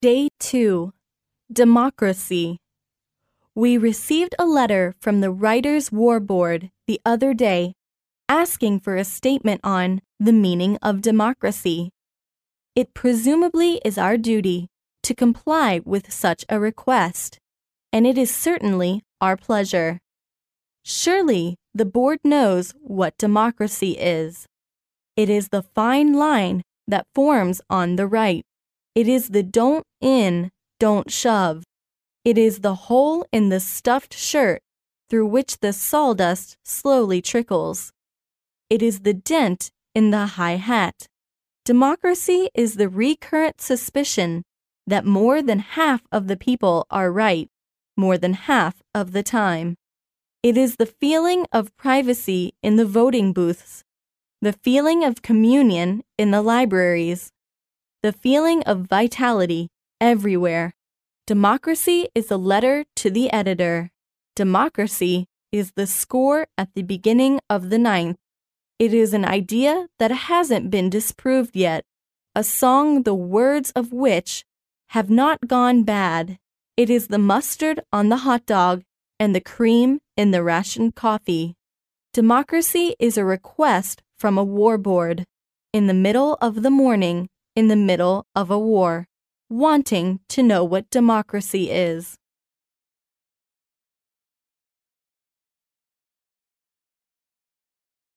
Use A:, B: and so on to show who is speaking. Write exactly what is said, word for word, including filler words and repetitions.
A: Day two. Democracy. We received a letter from the Writers' War Board the other day asking for a statement on the meaning of democracy. It presumably is our duty to comply with such a request, and it is certainly our pleasure. Surely the board knows what democracy is. It is the fine line that forms on the right. It is the don't in, don't shove. It is the hole in the stuffed shirt through which the sawdust slowly trickles. It is the dent in the high hat. Democracy is the recurrent suspicion that more than half of the people are right, more than half of the time. It is the feeling of privacy in the voting booths, the feeling of communion in the libraries, the feeling of vitality everywhere. Democracy is a letter to the editor. Democracy is the score at the beginning of the ninth. It is an idea that hasn't been disproved yet, a song the words of which have not gone bad. It is the mustard on the hot dog and the cream in the rationed coffee. Democracy is a request from a war board, in the middle of the morning, in the middle of a war, wanting to know what democracy is.